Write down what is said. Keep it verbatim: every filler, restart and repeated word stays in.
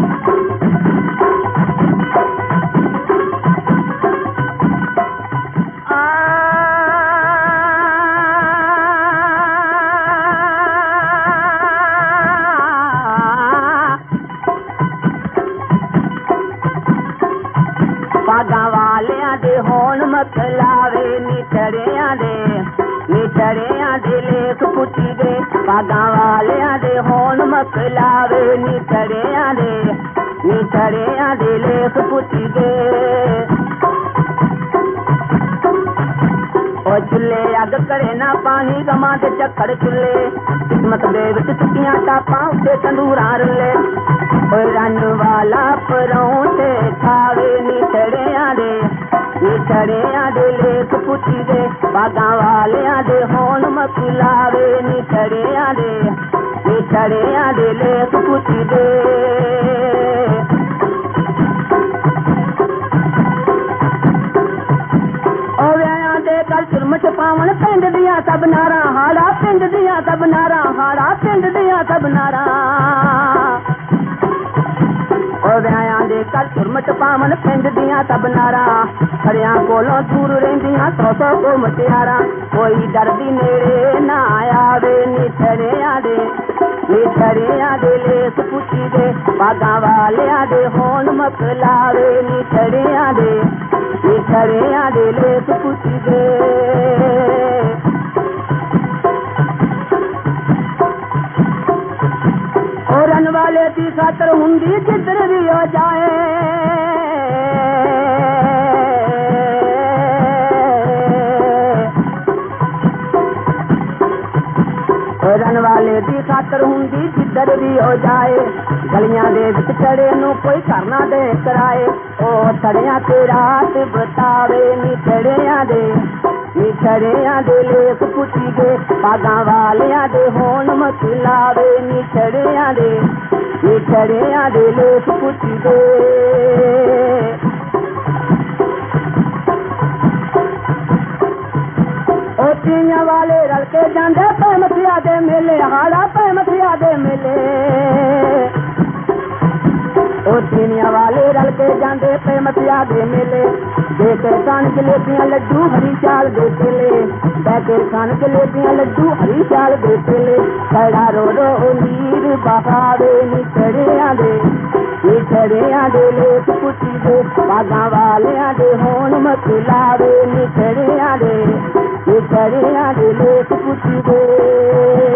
ਪਾਗਾਂ ਵਾਲਿਆਂ ਦੇ ਹੋਣ ਮਖਲਾਵੇ ਨੀ ਚੜਿਆਂ ਦੇ ਨੀ ਚੜਿਆਂ ਦੇ ਲੇਖ ਪੁੱਟੀ ਗਏ ਪਾਗਾਂ ਵਾਲਿਆਂ ਦੇ ਹੋਣ ਮਖਲਾਵੇ ਨੀ ਚੜਿਆਂ ਦੇ ਨੀ ਚੜਿਆਂ ਦੇ ਲੇਖ ਪੁੱਟੀ ਗਏ ਉਹ ਚੁੱਲੇ ਅੱਗ ਕਰੇ ਨਾ ਪਾਣੀ ਗਮਾਂ ਦੇ ਚੱਕਰ ਚੁੱਲੇ ਕਿਸਮਤ ਦੇ ਵਿੱਚ ਟੁੱਟੀਆਂ ਟਾਪਾਂ ਉੱਤੇ ਤੰਦੂਰਾਂ ਰੁੱਲੇ ਓਏ ਰੰਨ ਵਾਲਾ ਪਰੌਂਠੇ ਖਾਵੇ ਨੀ ਚੜਿਆਂ ਦੇ ਨੀ ਚੜਿਆਂ ਦੇ ਲੇਖ ਪੁੱਟੀ ਗਏ ਪਾਗਾਂ ਵਾਲਿਆਂ ਦੇ ਹੋਣ ਮਖਲਾਵੇ ਨੀ ਚੜਿਆਂ ਦੇ ਨੀ ਚੜਿਆਂ ਦੇ ਲੇਖ ਪੁੱਟੀ ਗਏ ਉਹ ਵਿਆਹਾਂ ਦੇ ਕੱਲ ਚੁਰਮਟ ਪਾਵਣ ਪਿੰਡ ਦੀਆਂ ਸਭ ਨਾਰਾਂ ਹਾੜਾ ਪਿੰਡ ਦੀਆਂ ਸਭ ਨਾਰਾਂ ਹਾੜਾ ਪਿੰਡ ਦੀਆਂ ਸਭ ਨਾਰਾਂ ਉਹ ਵਿਆਹਾਂ ਦੇ ਕੱਲ ਚੁਰਮਟ ਪਾਵਣ ਪਿੰਡ ਦੀਆਂ ਸਭ ਨਾਰਾਂ ਖੜਿਆਂ ਕੋਲੋਂ ਦੂਰ ਰਹਿੰਦੀਆਂ ਸੌ ਸੌ ਕੋ ਮੁਟਿਆਰਾਂ ਕੋਈ ਡਰਦੀ ਨੇੜੇ ਨਾ ਆਵੇ ਨੀ ਛੜਿਆਂ ਦੇ ਨੀ ਛੜਿਆਂ ਦੇ ਲੇਖ ਪੁੱਟੀ ਦੇ ਪਾਗਾਂ ਵਾਲਿਆਂ ਦੇ ਹੋਣ ਮਖਲਾਵੇ ਨੀ ਛੜਿਆਂ ਦੇ ਨੀ ਛੜਿਆਂ ਦੇ ਲੇਖ ਪੁੱਟੀ ਦੇ ਰਣ ਵਾਲੇ ਦੀ ਖਾਤਰ ਹੁੰਦੀ ਜਿੱਧਰ ਵੀ ਹੋ ਜਾਏ ਰਣ ਵਾਲੇ ਦੀ ਖਾਤਰ ਹੁੰਦੀ ਜਿੱਧਰ ਵੀ ਹੋ ਜਾਏ ਗਲੀਆਂ ਦੇ ਵਿੱਚ ਚੜੇ ਨੂੰ ਕੋਈ ਘਰ ਨਾ ਦੇ ਕਰਾਏ ਉਹ ਛੜਿਆਂ ਤੇ ਰਾਤ ਬਤਾਵੇ ਨੀ ਛੜਿਆਂ ਦੇ ਨੀ ਛੜਿਆਂ ਦੇ ਲੇਖ ਪੁੱਟੀ ਗਏ ਪਾਗਾਂ ਵਾਲਿਆਂ ਦੇ ਹੋਣ ਮਖਲਾਵੇ ਨੀ ਛੜਿਆਂ ਦੇ ਨੀ ਛੜਿਆਂ ਦੇ ਲੇਖ ਪੁੱਟੀ ਗਏ ਉਹ ਤੀਆਂ ਵਾਲੇ ਰਲ ਕੇ ਜਾਂਦੇ ਪੈ ਮਥਿਆ ਦੇ ਮੇਲੇ ਹਾੜਾ ਪੈ ਮਥਿਆ ਦੇ ਮੇਲੇ ਉਹ ਤੀਆਂ ਵਾਲੇ ਰਲ ਕੇ ਜਾਂਦੇ ਪੈ ਮਥਿਆ ਦੇ ਮੇਲੇ ਦੇ ਕੇ ਖਾਣ ਜਲੇਬੀਆਂ ਲੱਡੂ ਹਰੀ ਚਾਲ ਦੇ ਕੇਲੇ ਬਹਿ ਕੇ ਖਾਣ ਜਲੇਬੀਆਂ ਲੱਡੂ ਹਰੀ ਚਾਲ ਦੇ ਕੇਲੇ ਖੜਾ ਰੋ ਰੋ ਨੀਰ ਬਹਾਵੇ ਨੀ ਛੜਿਆਂ ਦੇ ਨੀ ਛੜਿਆਂ ਦੇ ਲੇਖ ਪੁੱਟੀ ਦੇ ਪਾਗਾਂ ਵਾਲਿਆਂ ਦੇ ਹੋਣ ਮਖਲਾਵੇ ਨੀ ਛੜਿਆਂ ਦੇ ਨੀ ਛੜਿਆਂ ਦੇ ਲੇਖ ਪੁੱਟੀ ਦੇ